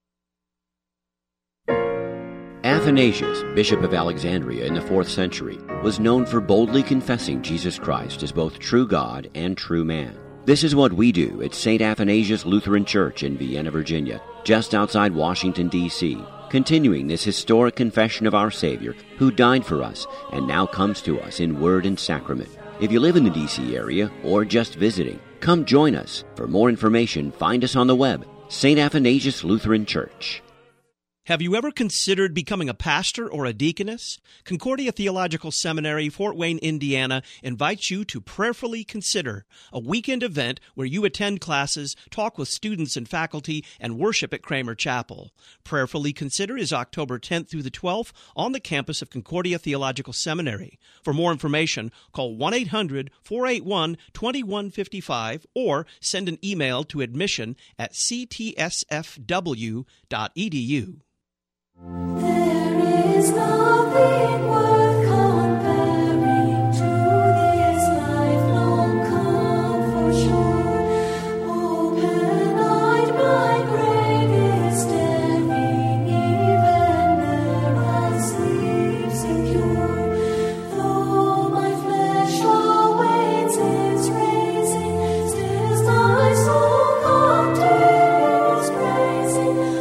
Athanasius, Bishop of Alexandria in the fourth century, was known for boldly confessing Jesus Christ as both true God and true man. This is what we do at Saint Athanasius Lutheran Church in Vienna, Virginia, just outside Washington, D C, continuing this historic confession of our Savior, who died for us and now comes to us in word and sacrament. If you live in the D C area or just visiting, come join us. For more information, find us on the web, Saint Athanasius Lutheran Church. Have you ever considered becoming a pastor or a deaconess? Concordia Theological Seminary, Fort Wayne, Indiana, invites you to Prayerfully Consider, a weekend event where you attend classes, talk with students and faculty, and worship at Kramer Chapel. Prayerfully Consider is October tenth through the twelfth on the campus of Concordia Theological Seminary. For more information, call one eight hundred, four eight one, two one five five or send an email to admission at c t s f w dot e d u. There is nothing worth comparing to this lifelong comfort sure. Open-eyed, my brain is staring, even there I sleep secure. Though my flesh awaits its raising, still my soul continues praising.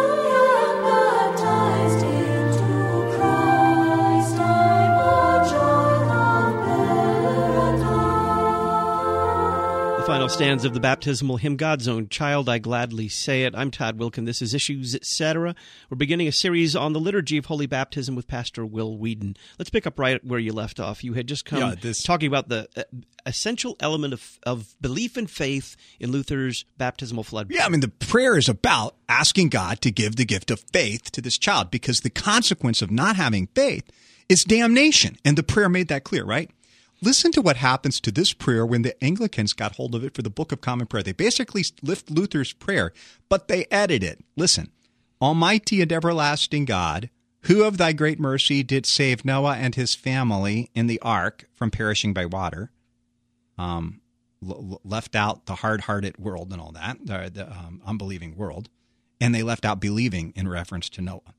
Final stanza of the baptismal hymn, God's Own Child, I Gladly Say It. I'm Todd Wilkin. This is Issues, et cetera. We're beginning a series on the liturgy of Holy Baptism with Pastor Will Whedon. Let's pick up right where you left off. You had just come yeah, this... talking about the uh, essential element of, of belief and faith in Luther's baptismal flood prayer. Yeah, I mean, the prayer is about asking God to give the gift of faith to this child, because the consequence of not having faith is damnation. And the prayer made that clear, right? Listen to what happens to this prayer when the Anglicans got hold of it for the Book of Common Prayer. They basically lift Luther's prayer, but they edit it. Listen, Almighty and everlasting God, who of thy great mercy did save Noah and his family in the ark from perishing by water, um, l- left out the hard-hearted world and all that, the, the um, unbelieving world, and they left out believing in reference to Noah.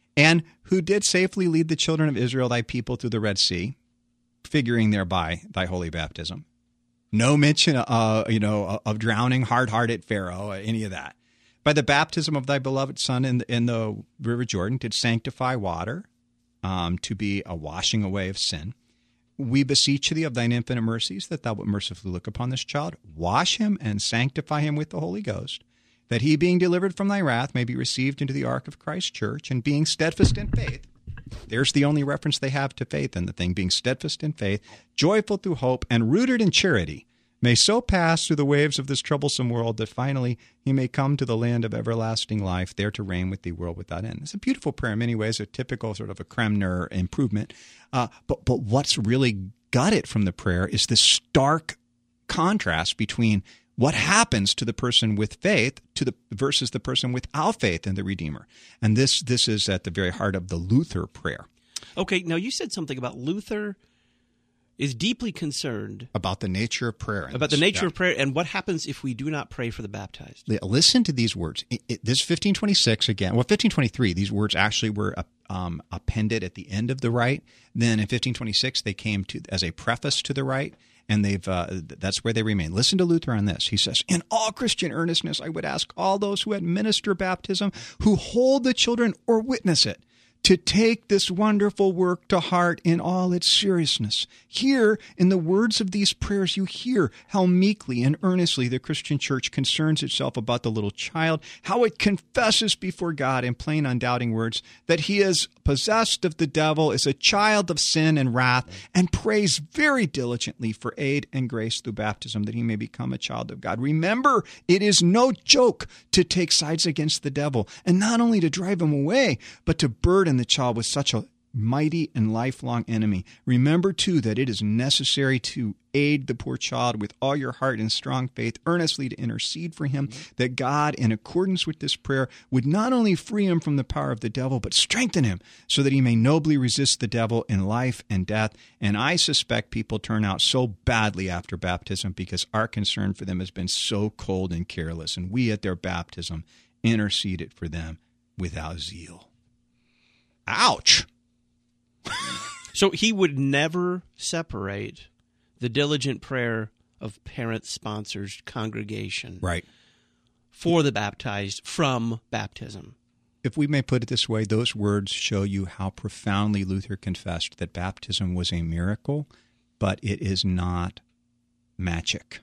and who did safely lead the children of Israel, thy people, through the Red Sea, figuring thereby thy holy baptism. No mention, uh, you know, of drowning hard-hearted Pharaoh, any of that. By the baptism of thy beloved Son in the, in the river Jordan, did sanctify water um, to be a washing away of sin. We beseech thee of thine infinite mercies that thou wilt mercifully look upon this child, wash him and sanctify him with the Holy Ghost, that he, being delivered from thy wrath, may be received into the ark of Christ's church, and being steadfast in faith. There's the only reference they have to faith in the thing, being steadfast in faith, joyful through hope, and rooted in charity, may so pass through the waves of this troublesome world that finally he may come to the land of everlasting life, there to reign with thee world without end. It's a beautiful prayer in many ways, a typical sort of a Kremner improvement. Uh, but, but what's really got it from the prayer is this stark contrast between what happens to the person with faith to the versus the person without faith in the Redeemer. And this this is at the very heart of the Luther prayer. Okay, now you said something about Luther is deeply concerned about the nature of prayer. About the nature yeah. of prayer and what happens if we do not pray for the baptized. Listen to these words. It, it, this fifteen twenty-six again, well, fifteen twenty-three, these words actually were um, appended at the end of the rite. Then in fifteen twenty-six, they came to as a preface to the rite, and they've uh, that's where they remain. Listen to Luther on this. He says, in all Christian earnestness, I would ask all those who administer baptism, who hold the children or witness it, to take this wonderful work to heart in all its seriousness. Here, in the words of these prayers, you hear how meekly and earnestly the Christian church concerns itself about the little child, how it confesses before God in plain, undoubting words that he is possessed of the devil, is a child of sin and wrath, and prays very diligently for aid and grace through baptism that he may become a child of God. Remember, it is no joke to take sides against the devil, and not only to drive him away, but to burden the child with such a mighty and lifelong enemy. Remember, too, that it is necessary to aid the poor child with all your heart and strong faith, earnestly to intercede for him, that God, in accordance with this prayer, would not only free him from the power of the devil, but strengthen him so that he may nobly resist the devil in life and death. And I suspect people turn out so badly after baptism because our concern for them has been so cold and careless, and we at their baptism interceded for them without zeal. Ouch! So he would never separate the diligent prayer of parents, sponsors, congregation right. for the baptized from baptism. If we may put it this way, those words show you how profoundly Luther confessed that baptism was a miracle, but it is not magic.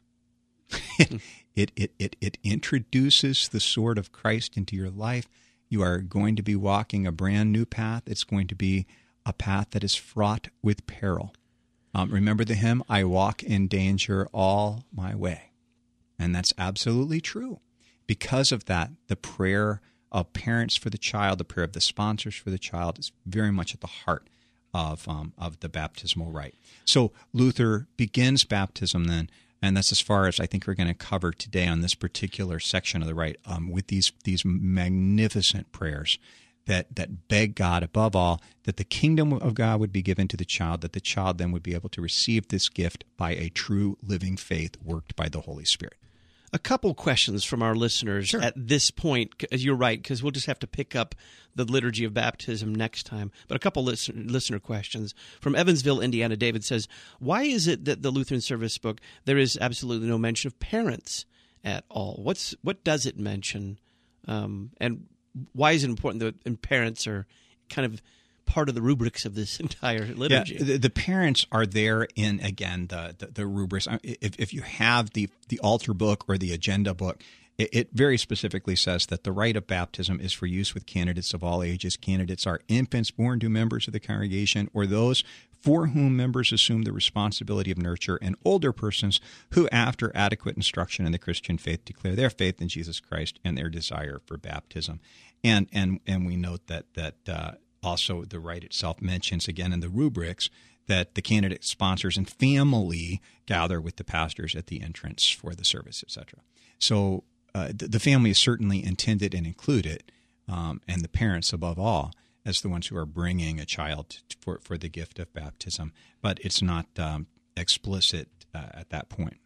it, it, it, it, it introduces the sword of Christ into your life. You are going to be walking a brand new path. It's going to be a path that is fraught with peril. Um, remember the hymn, I walk in danger all my way. And that's absolutely true. Because of that, the prayer of parents for the child, the prayer of the sponsors for the child is very much at the heart of, um, of the baptismal rite. So Luther begins baptism then, and that's as far as I think we're going to cover today on this particular section of the rite, um, with these these magnificent prayers that that beg God, above all, that the kingdom of God would be given to the child, that the child then would be able to receive this gift by a true living faith worked by the Holy Spirit. A couple questions from our listeners sure. at this point. You're right, because we'll just have to pick up the liturgy of baptism next time. But a couple listen, listener questions. From Evansville, Indiana, David says, why is it that the Lutheran Service book, there is absolutely no mention of parents at all? What's What does it mention? Um, and why is it important that parents are kind of part of the rubrics of this entire liturgy? Yeah, the, the parents are there in, again, the, the, the rubrics. If, if you have the, the altar book or the agenda book, it, it very specifically says that the rite of baptism is for use with candidates of all ages. Candidates are infants born to members of the congregation or those for whom members assume the responsibility of nurture, and older persons who, after adequate instruction in the Christian faith, declare their faith in Jesus Christ and their desire for baptism. And and and we note that that uh, also the rite itself mentions, again in the rubrics, that the candidate sponsors and family gather with the pastors at the entrance for the service, et cetera. So uh, the, the family is certainly intended and included, um, and the parents above all, as the ones who are bringing a child for, for the gift of baptism. But it's not um, explicit uh, at that point.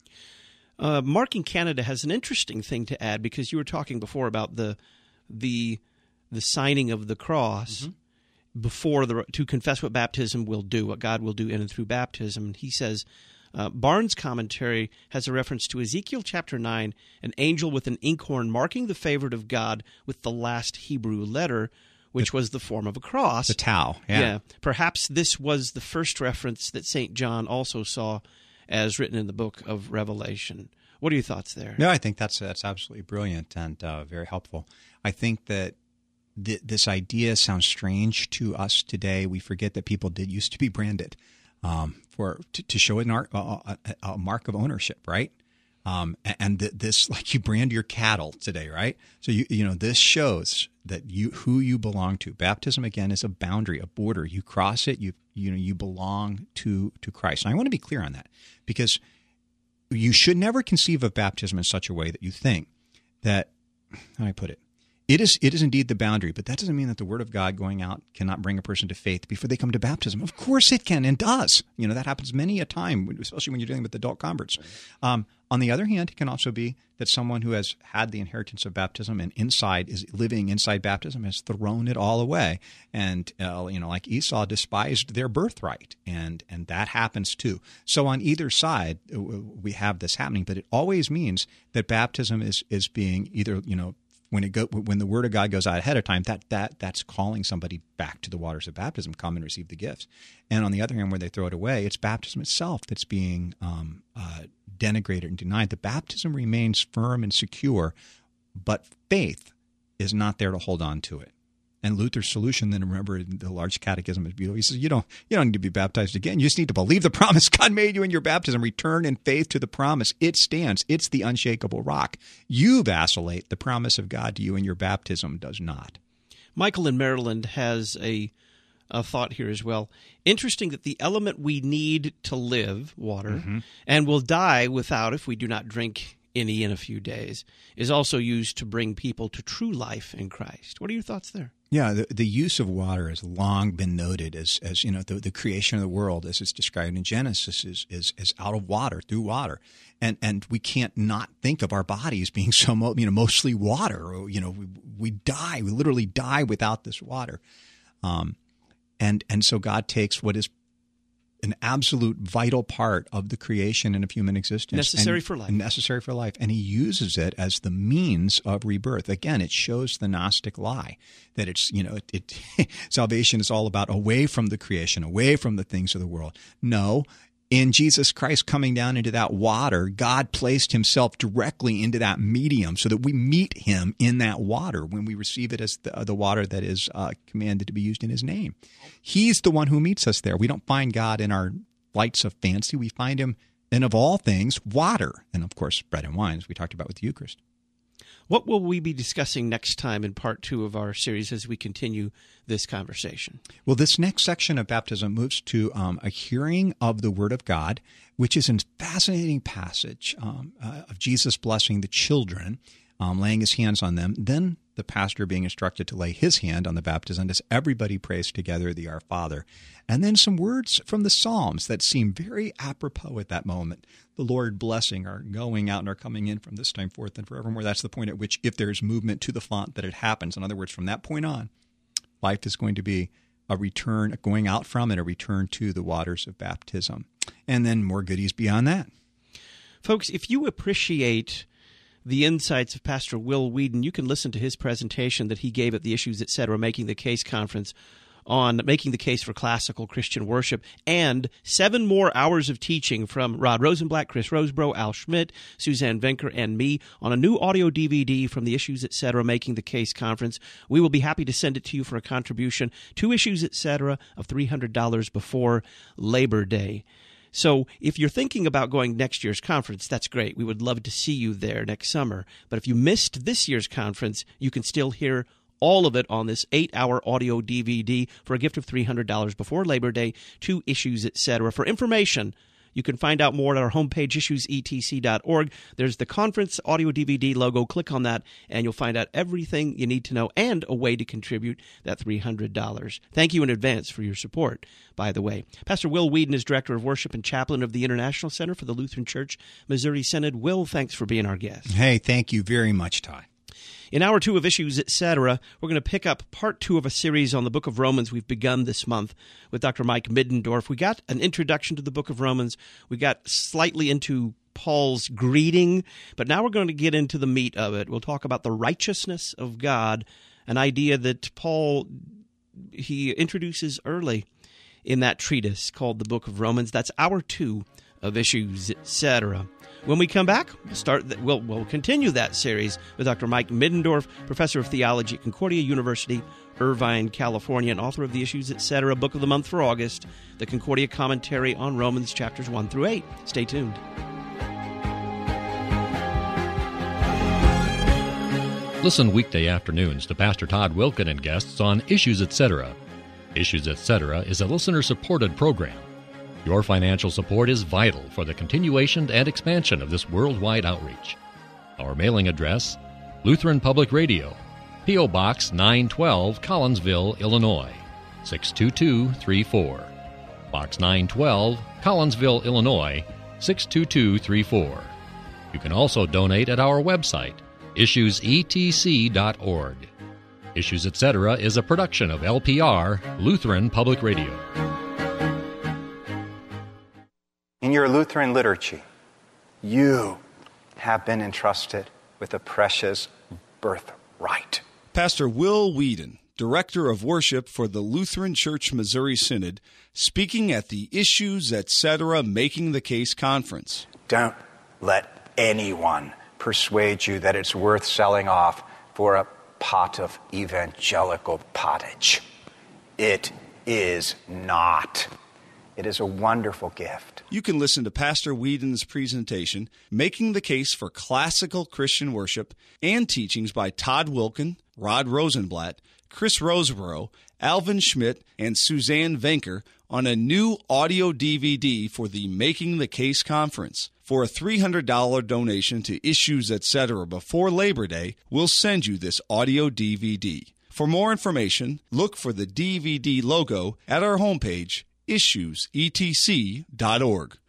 Uh, Mark in Canada has an interesting thing to add, because you were talking before about the the the signing of the cross. Mm-hmm. before the to confess what baptism will do, what God will do in and through baptism. And he says, uh, Barnes' commentary has a reference to Ezekiel chapter nine, an angel with an inkhorn marking the favorite of God with the last Hebrew letter, which the, was the form of a cross. The tau, yeah. yeah. Perhaps this was the first reference that Saint John also saw as written in the book of Revelation. What are your thoughts there? No, I think that's that's absolutely brilliant and uh, very helpful. I think that th- this idea sounds strange to us today. We forget that people did used to be branded um, for to, to show an art, uh, a, a mark of ownership, right? Um, and th- this, like you brand your cattle today, right? So you you know this shows that you who you belong to. Baptism again is a boundary, a border. You cross it, you you know you belong to to Christ. And I want to be clear on that because you should never conceive of baptism in such a way that you think that, how do I put it? It is it is indeed the boundary, but that doesn't mean that the Word of God going out cannot bring a person to faith before they come to baptism. Of course it can and does. You know, that happens many a time, especially when you're dealing with adult converts. Um, on the other hand, it can also be that someone who has had the inheritance of baptism and inside is living inside baptism has thrown it all away. And, uh, you know, like Esau despised their birthright, and, and that happens too. So on either side, we have this happening, but it always means that baptism is, is being either, you know, When it go, when the Word of God goes out ahead of time, that that that's calling somebody back to the waters of baptism, come and receive the gifts. And on the other hand, where they throw it away, it's baptism itself that's being um, uh, denigrated and denied. The baptism remains firm and secure, but faith is not there to hold on to it. And Luther's solution, then remember, the Large Catechism is beautiful. He says, you don't, you don't need to be baptized again. You just need to believe the promise God made you in your baptism. Return in faith to the promise. It stands. It's the unshakable rock. You vacillate. The promise of God to you in your baptism does not. Michael in Maryland has a, a thought here as well. Interesting that the element we need to live, water, mm-hmm. and will die without if we do not drink any in a few days, is also used to bring people to true life in Christ. What are your thoughts there? Yeah, the, the use of water has long been noted as, as you know, the, the creation of the world, as it's described in Genesis, is, is is out of water, through water, and and we can't not think of our bodies being so, you know, mostly water. Or, you know, we we die, we literally die without this water, um, and and so God takes what is an absolute vital part of the creation and of human existence. Necessary and, for life. Necessary for life. And he uses it as the means of rebirth. Again, it shows the Gnostic lie that it's, you know, it, it salvation is all about away from the creation, away from the things of the world. No. In Jesus Christ coming down into that water, God placed himself directly into that medium so that we meet him in that water when we receive it as the, the water that is uh, commanded to be used in his name. He's the one who meets us there. We don't find God in our flights of fancy. We find him in, of all things, water. And, of course, bread and wine, as we talked about with the Eucharist. What will we be discussing next time in part two of our series as we continue this conversation? Well, this next section of baptism moves to um, a hearing of the Word of God, which is a fascinating passage um, uh, of Jesus blessing the children, um, laying his hands on them, then the pastor being instructed to lay his hand on the baptized as everybody prays together the Our Father. And then some words from the Psalms that seem very apropos at that moment. The Lord blessing our going out and our coming in from this time forth and forevermore. That's the point at which, if there's movement to the font, that it happens. In other words, from that point on, life is going to be a return, going out from and a return to the waters of baptism. And then more goodies beyond that. Folks, if you appreciate the insights of Pastor Will Weedon, you can listen to his presentation that he gave at the Issues, et cetera, Making the Case conference on making the case for classical Christian worship, and seven more hours of teaching from Rod Rosenblatt, Chris Rosebrough, Al Schmidt, Suzanne Venker, and me on a new audio D V D from the Issues, et cetera, Making the Case conference. We will be happy to send it to you for a contribution to Issues, et cetera, of three hundred dollars before Labor Day. So if you're thinking about going next year's conference, that's great. We would love to see you there next summer. But if you missed this year's conference, you can still hear all of it on this eight-hour audio D V D for a gift of three hundred dollars before Labor Day to Issues, et cetera. For information, you can find out more at our homepage, issues e t c dot org. There's the conference audio D V D logo. Click on that, and you'll find out everything you need to know and a way to contribute that three hundred dollars. Thank you in advance for your support, by the way. Pastor Will Weedon is Director of Worship and Chaplain of the International Center for the Lutheran Church Missouri Synod. Will, thanks for being our guest. Hey, thank you very much, Todd. In hour two of Issues, et cetera, we're going to pick up part two of a series on the book of Romans we've begun this month with Doctor Mike Middendorf. We got an introduction to the book of Romans. We got slightly into Paul's greeting, but now we're going to get into the meat of it. We'll talk about the righteousness of God, an idea that Paul, he introduces early in that treatise called the book of Romans. That's hour two of Issues, et cetera. When we come back, we'll start. The, we'll, we'll continue that series with Doctor Mike Middendorf, professor of theology at Concordia University, Irvine, California, and author of the Issues, et cetera. Book of the month for August, the Concordia Commentary on Romans chapters one through eight. Stay tuned. Listen weekday afternoons to Pastor Todd Wilken and guests on Issues, et cetera. Issues, et cetera is a listener-supported program. Your financial support is vital for the continuation and expansion of this worldwide outreach. Our mailing address, Lutheran Public Radio, P O. Box nine twelve, Collinsville, Illinois, six two two three four. Box nine twelve, Collinsville, Illinois, six two two three four. You can also donate at our website, issues e t c dot org. Issues, et cetera is a production of L P R, Lutheran Public Radio. In your Lutheran liturgy, you have been entrusted with a precious birthright. Pastor Will Whedon, Director of Worship for the Lutheran Church Missouri Synod, speaking at the Issues, et cetera Making the Case Conference. Don't let anyone persuade you that it's worth selling off for a pot of evangelical pottage. It is not. It is a wonderful gift. You can listen to Pastor Whedon's presentation, Making the Case for Classical Christian Worship, and teachings by Todd Wilken, Rod Rosenblatt, Chris Roseborough, Alvin Schmidt, and Suzanne Venker on a new audio D V D for the Making the Case Conference. For a three hundred dollars donation to Issues, et cetera before Labor Day, we'll send you this audio D V D. For more information, look for the D V D logo at our homepage, issues e t c dot org.